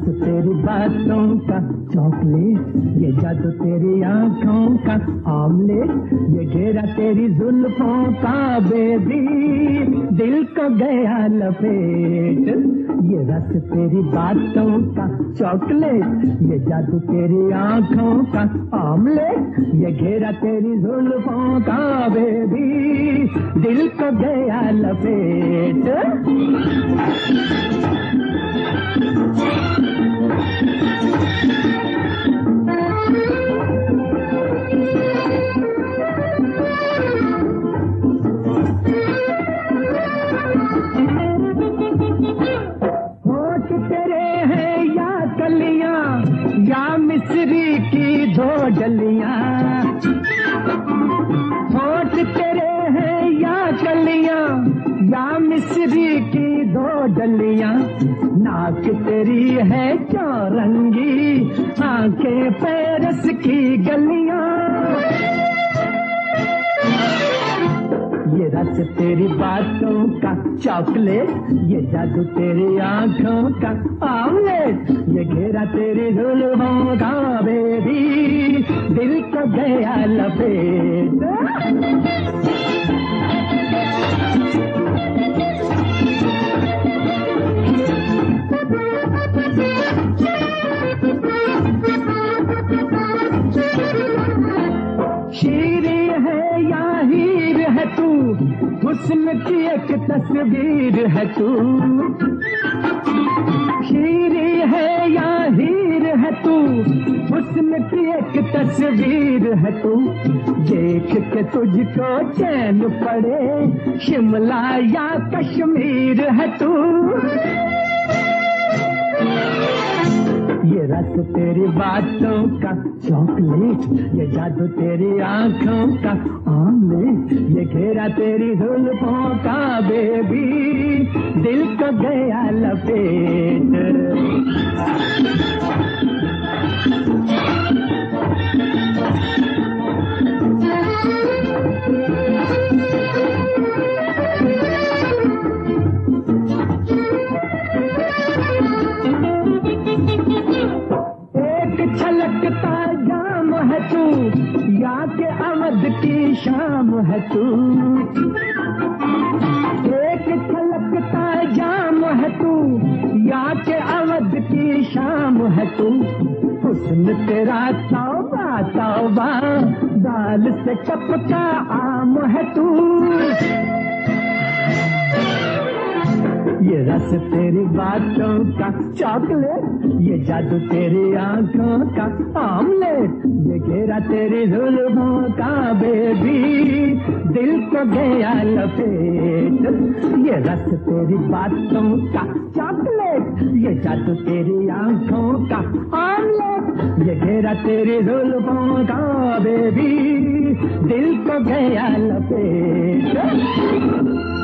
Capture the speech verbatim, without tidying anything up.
रस तेरी बातों का चॉकलेट, ये जादू तेरी आंखों का आमलेट, ये घेरा तेरी जुल्फों का बेबी, दिल को गया लपेट। ये रस तेरी बातों का चॉकलेट, ये जादू तेरी आंखों का आमलेट, ये घेरा तेरी जुल्फों का बेबी, दिल को गया लपेट। होठ तेरे हैं या कलियां, या मिस्री की दो डलियां, होठ तेरे हैं या कलियां, या मिस्री की दो डलियां, नाक तेरी है चौरंगी, आंखें पेरस की गलियां। ये रस तेरी बातों का चॉकलेट, ये जादू तेरी आंखों का आमलेट, ये घेरा तेरी जुल्फों का बेबी, दिल को गया लपेट। शीरी है या हीर है तू, हुस्न की एक तस्वीर है तू, शीरी है या हीर है तू, हुस्न की एक तस्वीर है तू, देख के तुझको चैन पड़े, शिमला या कश्मीर है तू। ये रस तेरी बातों का चॉकलेट, ये जादू तेरी आंखों का आमलेट, ये घेरा तेरी जुल्फों का बेबी, दिल को गया लपेट। छलकता जाम है तू, या के अवध की शाम है तू, एक छलकता जाम है तू, या के अवध की शाम है तू, हुस्न तेरा तौबा तौबा, दाल से चपका आम है तू। ये रस तेरी बातों का चॉकलेट, ये जादू तेरी आंखों का आमलेट, ये घेरा तेरी जुल्फों का बेबी, दिल को गया लपेट। ये रस तेरी बातों का चॉकलेट, ये जादू तेरी आंखों का आमलेट, ये घेरा तेरी जुल्फों का बेबी, दिल को गया लपेट।